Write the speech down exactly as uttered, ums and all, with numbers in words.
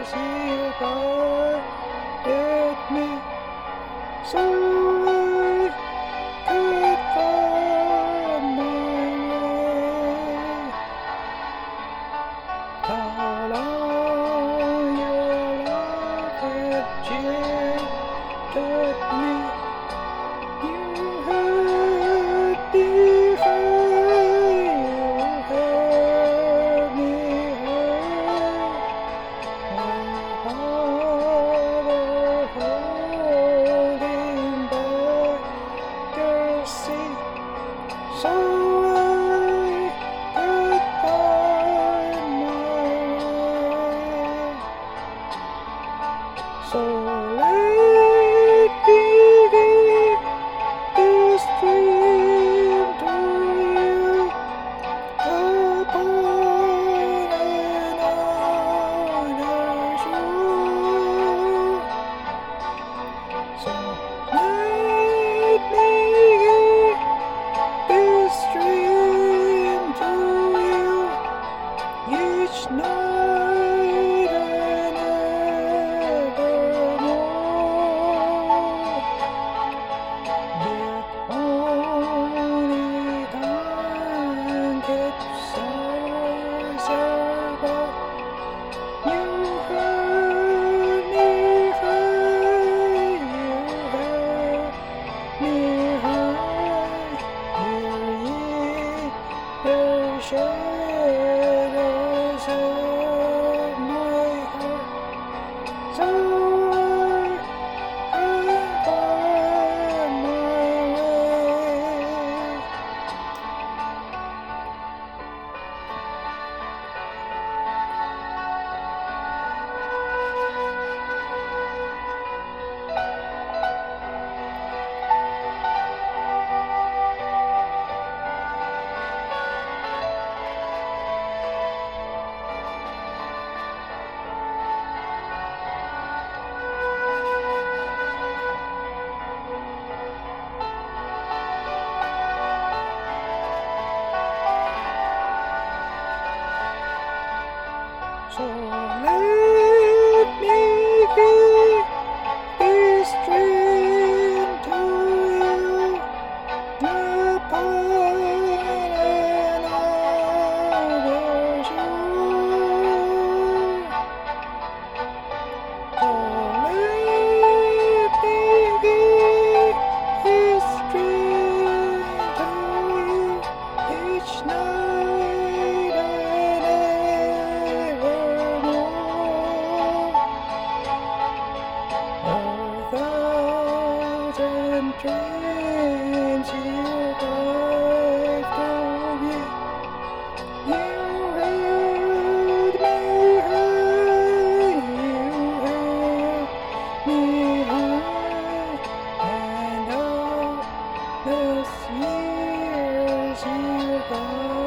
years you guided me, so I could find my way. How long your love had jilted me, you heard me high, you heard me high. My heart holding back your seat, so I could find my way. So let me give this dream to you upon another shore. So let me give this dream to you each night and evermore. Yet only time keeps us apart. You heard me high, you heard me high. Hear ye the shadows of my heart, so I can find my way. So let me give this dream to you upon another shore. So let me give this dream to you each night and evermore. A thousand dreams you gave to me, you held me high, you held me high, and all those years you gave